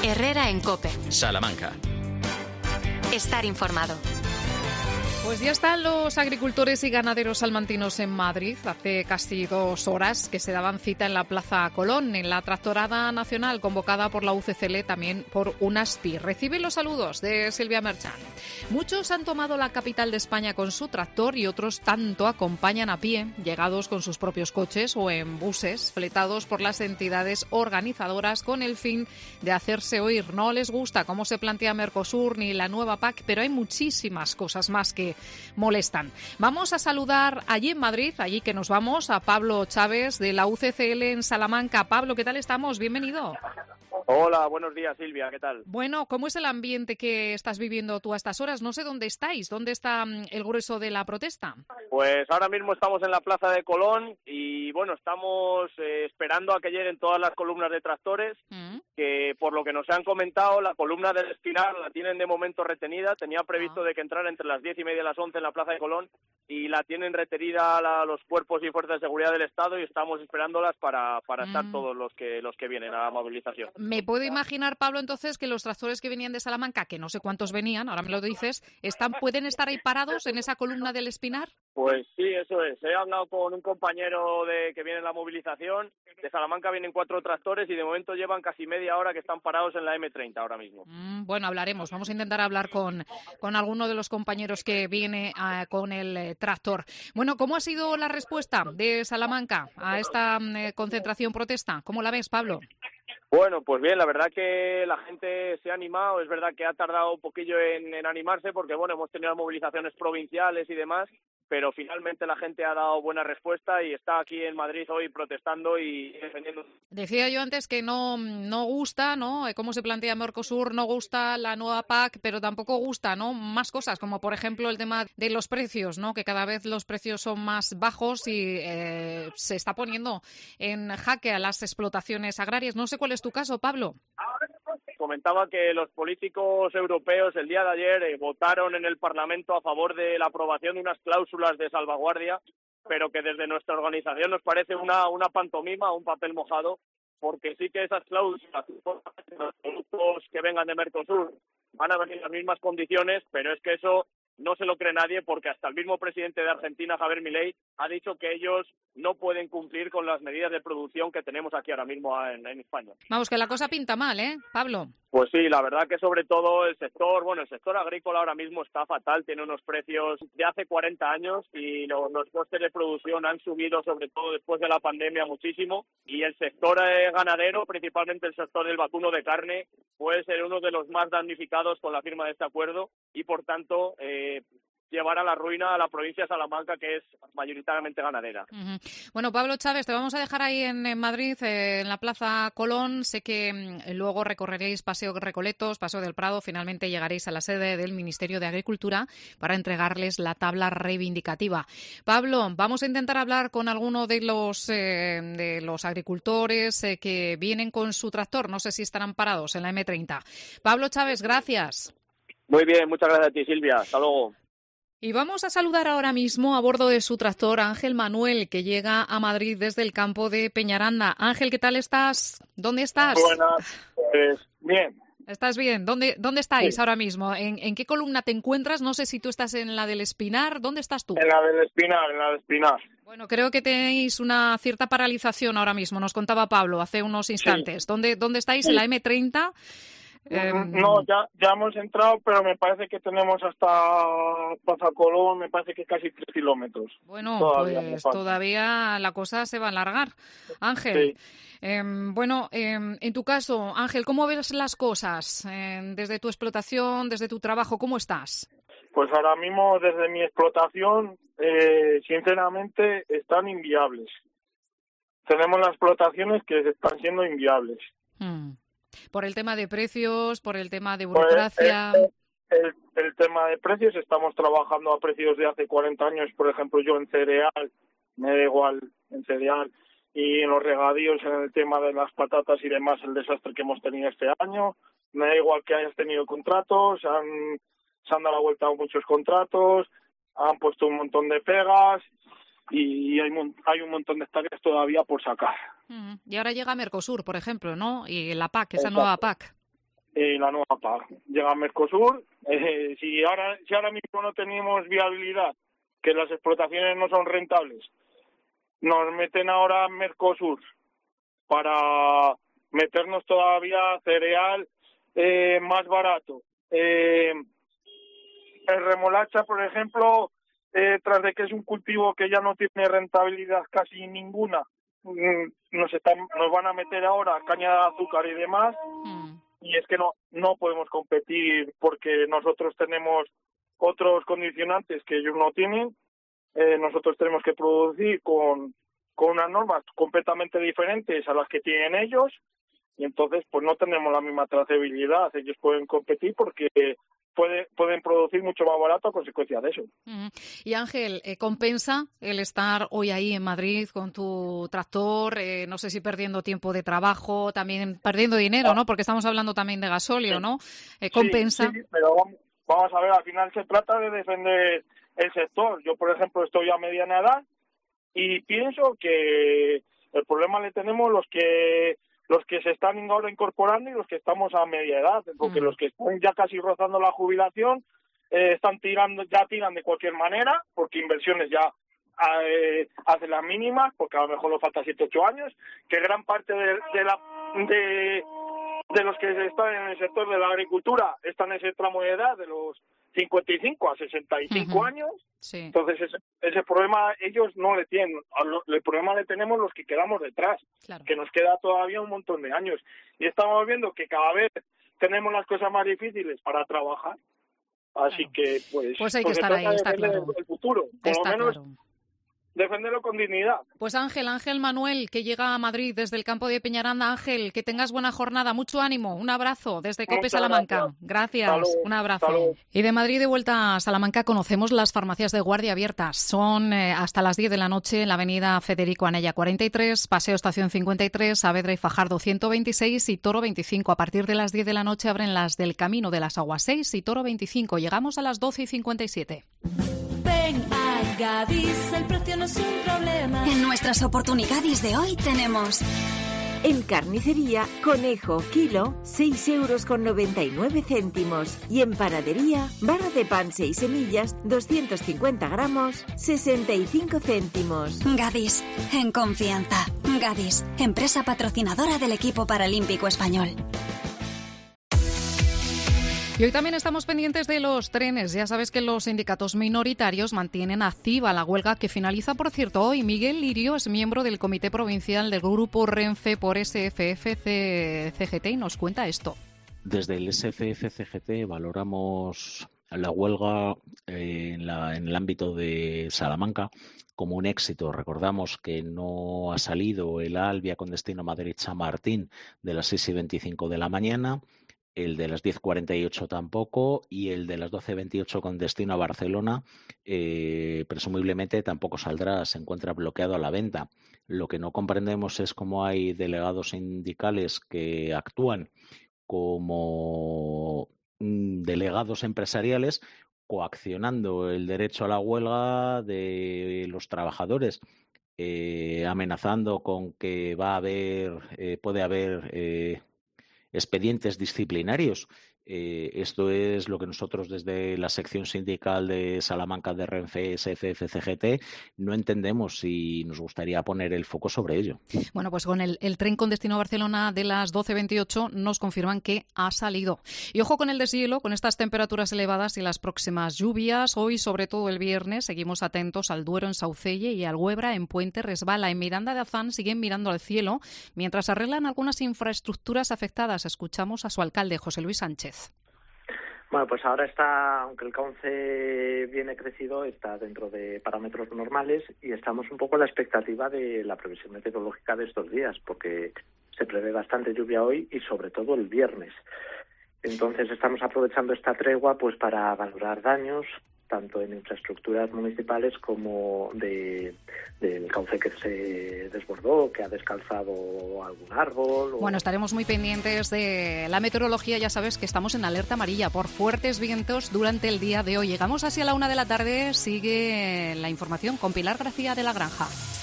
Herrera en COPE. Salamanca. Estar informado. Pues ya están los agricultores y ganaderos salmantinos en Madrid. Hace casi 2 horas que se daban cita en la Plaza Colón, en la tractorada nacional convocada por la UCCL, también por UNASPI. Reciben los saludos de Silvia Merchan. Muchos han tomado la capital de España con su tractor y otros tanto acompañan a pie, llegados con sus propios coches o en buses, fletados por las entidades organizadoras con el fin de hacerse oír. No les gusta cómo se plantea Mercosur ni la nueva PAC, pero hay muchísimas cosas más que molestan. Vamos a saludar allí en Madrid, allí que nos vamos, a Pablo Chávez de la UCCL en Salamanca. Pablo, ¿qué tal estamos? Bienvenido. Hola, buenos días, Silvia, ¿qué tal? Bueno, ¿cómo es el ambiente que estás viviendo tú a estas horas? No sé dónde estáis, ¿dónde está el grueso de la protesta? Pues ahora mismo estamos en la Plaza de Colón y bueno, estamos esperando a que lleguen todas las columnas de tractores, que por lo que nos han comentado, la columna del Espinar la tienen de momento retenida, tenía previsto de que entrara entre las 10:30 y las 11 en la Plaza de Colón y la tienen retenida los cuerpos y fuerzas de seguridad del Estado y estamos esperándolas para estar todos los que vienen a la movilización. Me puedo imaginar, Pablo, entonces, que los tractores que venían de Salamanca, que no sé cuántos venían, ahora me lo dices, ¿pueden estar ahí parados en esa columna del Espinar? Pues sí, eso es. He hablado con un compañero que viene en la movilización. De Salamanca vienen 4 tractores y de momento llevan casi media hora que están parados en la M30 ahora mismo. Bueno, hablaremos. Vamos a intentar hablar con alguno de los compañeros que viene con el tractor. Bueno, ¿cómo ha sido la respuesta de Salamanca a esta concentración protesta? ¿Cómo la ves, Pablo? Bueno, pues bien, la verdad que la gente se ha animado, es verdad que ha tardado un poquillo en animarse porque, bueno, hemos tenido movilizaciones provinciales y demás, pero finalmente la gente ha dado buena respuesta y está aquí en Madrid hoy protestando y defendiendo. Decía yo antes que no gusta, ¿no?, cómo se plantea Mercosur, no gusta la nueva PAC, pero tampoco gusta, ¿no?, más cosas, como por ejemplo el tema de los precios, ¿no?, que cada vez los precios son más bajos y se está poniendo en jaque a las explotaciones agrarias. No sé cuál es tu caso, Pablo. Comentaba que los políticos europeos el día de ayer votaron en el Parlamento a favor de la aprobación de unas cláusulas de salvaguardia, pero que desde nuestra organización nos parece una pantomima, un papel mojado, porque sí que esas cláusulas, los productos que vengan de Mercosur van a venir en las mismas condiciones, pero es que eso no se lo cree nadie porque hasta el mismo presidente de Argentina, Javier Milei, ha dicho que ellos no pueden cumplir con las medidas de producción que tenemos aquí ahora mismo en España. Vamos, que la cosa pinta mal, Pablo? Pues sí, la verdad que sobre todo el sector agrícola ahora mismo está fatal, tiene unos precios de hace 40 años y los costes de producción han subido sobre todo después de la pandemia muchísimo y el sector ganadero, principalmente el sector del vacuno de carne, puede ser uno de los más damnificados con la firma de este acuerdo y por tanto llevar a la ruina a la provincia de Salamanca, que es mayoritariamente ganadera. Bueno, Pablo Chávez, te vamos a dejar ahí en Madrid, en la Plaza Colón. Sé que luego recorreréis Paseo Recoletos, Paseo del Prado, finalmente llegaréis a la sede del Ministerio de Agricultura para entregarles la tabla reivindicativa. Pablo, vamos a intentar hablar con alguno de los agricultores que vienen con su tractor. No sé si estarán parados en la M30. Pablo Chávez, gracias. Muy bien, muchas gracias a ti, Silvia. Hasta luego. Y vamos a saludar ahora mismo a bordo de su tractor a Ángel Manuel, que llega a Madrid desde el campo de Peñaranda. Ángel, ¿qué tal estás? ¿Dónde estás? Buenas, pues bien. ¿Estás bien? ¿Dónde estáis ahora mismo? ¿En qué columna te encuentras? No sé si tú estás en la del Espinar. ¿Dónde estás tú? En la del Espinar. Bueno, creo que tenéis una cierta paralización ahora mismo, nos contaba Pablo hace unos instantes. Sí. ¿Dónde estáis? Sí. ¿En la M30? No, ya hemos entrado, pero me parece que tenemos hasta Plaza Colón, me parece que casi 3 kilómetros. Bueno, pues todavía la cosa se va a alargar. Ángel, sí. En tu caso, Ángel, ¿cómo ves las cosas? Desde tu explotación, desde tu trabajo, ¿cómo estás? Pues ahora mismo, desde mi explotación, sinceramente, están inviables. Tenemos las explotaciones que están siendo inviables. Por el tema de precios, por el tema de burocracia. El tema de precios, estamos trabajando a precios de hace 40 años, por ejemplo, yo en cereal, me da igual en cereal, y en los regadíos, en el tema de las patatas y demás, el desastre que hemos tenido este año, me da igual que hayas tenido contratos, se han dado la vuelta a muchos contratos, han puesto un montón de pegas, y hay un montón de hectáreas todavía por sacar. Y ahora llega Mercosur, por ejemplo, ¿no? Y la PAC, esa Exacto. nueva PAC. la nueva PAC. Llega a Mercosur, si ahora mismo no tenemos viabilidad, que las explotaciones no son rentables, nos meten ahora a Mercosur para meternos todavía cereal más barato. El remolacha, por ejemplo, tras de que es un cultivo que ya no tiene rentabilidad casi ninguna, nos van a meter ahora caña de azúcar y demás, y es que no podemos competir porque nosotros tenemos otros condicionantes que ellos no tienen. Nosotros tenemos que producir con unas normas completamente diferentes a las que tienen ellos, y entonces pues no tenemos la misma trazabilidad. Ellos pueden competir porque pueden producir mucho más barato a consecuencia de eso. Y Ángel, ¿compensa el estar hoy ahí en Madrid con tu tractor? No sé si perdiendo tiempo de trabajo, también perdiendo dinero, ¿no? Porque estamos hablando también de gasóleo, ¿no? ¿Compensa? Sí, pero vamos a ver, al final se trata de defender el sector. Yo, por ejemplo, estoy a mediana edad y pienso que el problema le tenemos los que se están ahora incorporando y los que estamos a media edad, porque los que están ya casi rozando la jubilación tiran de cualquier manera, porque inversiones ya hacen las mínimas, porque a lo mejor les falta 7 u 8 años, que gran parte de los que están en el sector de la agricultura están en ese tramo de edad de los 55 a 65 años. Sí. Entonces ese problema ellos no le tienen. El problema le tenemos los que quedamos detrás, claro, que nos queda todavía un montón de años. Y estamos viendo que cada vez tenemos las cosas más difíciles para trabajar. Así que pues hay que estar ahí, está claro. El futuro, por lo menos claro, defenderlo con dignidad. Pues Ángel Manuel, que llega a Madrid desde el campo de Peñaranda. Ángel, que tengas buena jornada, mucho ánimo, un abrazo desde COPE Salamanca. Gracias, un abrazo. Y de Madrid de vuelta a Salamanca conocemos las farmacias de guardia abiertas. Son hasta las 10 de la noche en la avenida Federico Anella 43, Paseo Estación 53, Saavedra y Fajardo 126 y Toro 25. A partir de las 10 de la noche abren las del Camino de las Aguas 6 y Toro 25. Llegamos a las 12:57. Gadis, el precio no es un problema. En nuestras oportunidades de hoy tenemos... En carnicería, conejo, kilo, 6,99 €. Y en panadería, barra de pan 6 semillas, 250 gramos, 65 céntimos. Gadis, en confianza. Gadis, empresa patrocinadora del equipo paralímpico español. Y hoy también estamos pendientes de los trenes. Ya sabes que los sindicatos minoritarios mantienen activa la huelga que finaliza, por cierto, hoy. Miguel Lirio es miembro del Comité Provincial del Grupo Renfe por SFF-CGT y nos cuenta esto. Desde el SFF-CGT valoramos la huelga en el ámbito de Salamanca como un éxito. Recordamos que no ha salido el Alvia con destino a Madrid-Chamartín de las 6:25 de la mañana, el de las 10:48 tampoco y el de las 12:28 con destino a Barcelona presumiblemente tampoco saldrá, se encuentra bloqueado a la venta. Lo que no comprendemos es cómo hay delegados sindicales que actúan como delegados empresariales coaccionando el derecho a la huelga de los trabajadores, amenazando con que puede haber expedientes disciplinarios. Esto es lo que nosotros desde la sección sindical de Salamanca de Renfe SFF-CGT no entendemos y nos gustaría poner el foco sobre ello. Bueno, pues con el tren con destino a Barcelona de las 12:28 nos confirman que ha salido. Y ojo con el deshielo, con estas temperaturas elevadas y las próximas lluvias. Hoy, sobre todo el viernes, seguimos atentos al Duero en Saucelle y al Huebra en Puente Resbala. En Miranda de Azán siguen mirando al cielo mientras arreglan algunas infraestructuras afectadas. Escuchamos a su alcalde, José Luis Sánchez. Bueno, pues ahora está, aunque el cauce viene crecido, está dentro de parámetros normales y estamos un poco a la expectativa de la previsión meteorológica de estos días, porque se prevé bastante lluvia hoy y sobre todo el viernes. Entonces estamos aprovechando esta tregua pues para valorar daños, tanto en infraestructuras municipales como del cauce que se desbordó, que ha descalzado algún árbol. Bueno, estaremos muy pendientes de la meteorología. Ya sabes que estamos en alerta amarilla por fuertes vientos durante el día de hoy. Llegamos así a la 1 de la tarde. Sigue la información con Pilar García de la Granja.